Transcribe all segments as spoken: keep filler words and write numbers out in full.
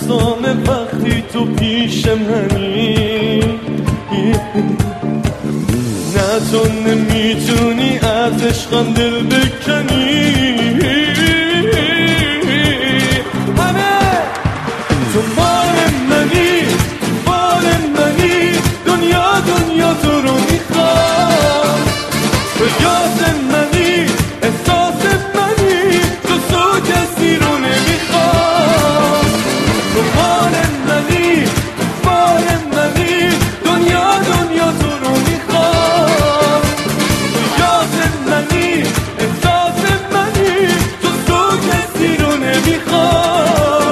دستامه وقتی تو پیش منی، نه تو نمیتونی از عشقم دل بکنی. همه تو مال منی، مال منی، دنیا دنیا تو رو میخوام. تو یاد منی، احساس منی، تو تو کسی رو نمیخوام. تو مال منی، مال منی، دنیا دنیا تو رو میخوام. تو یاد منی، احساس منی، تو تو کسی رو نمیخوام.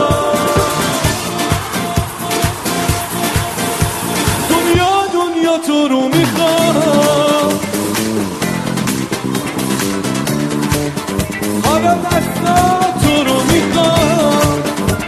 دنیا دنیا تو رو میخوام. حالا دستا تو رو میخوام.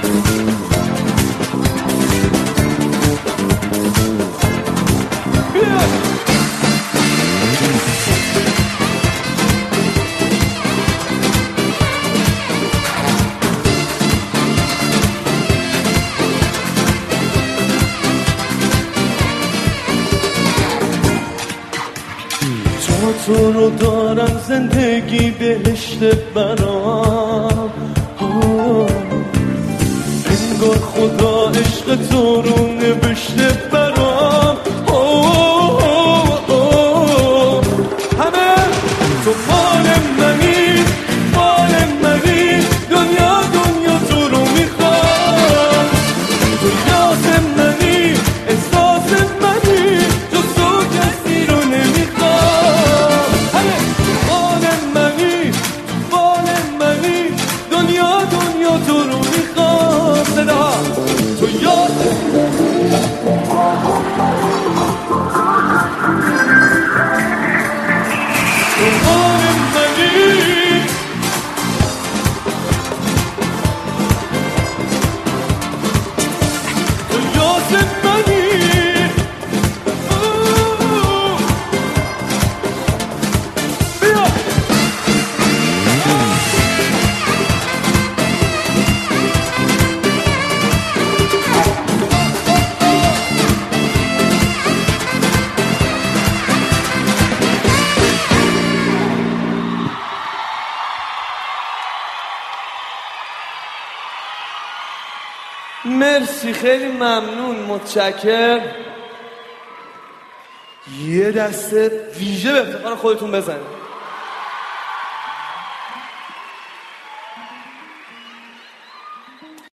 تو رو دارم زندگی بهشت برام. انگار خدا عشق تو رو نوشته برام. همه تو مال منی، مال منی، دنیا دنیا تو رو میخوام. تو یاد منی، احساس منی، تو تو کسی رو نمیخوام. همه مال منی، مال منی، دنیا دنیا تو رو میخوام. صدا تو یاد تو مال منی. تو یاد منی. بیا مرسی، خیلی ممنون، متشکر. یه دسته ویژه به افتخار خودتون بزنید.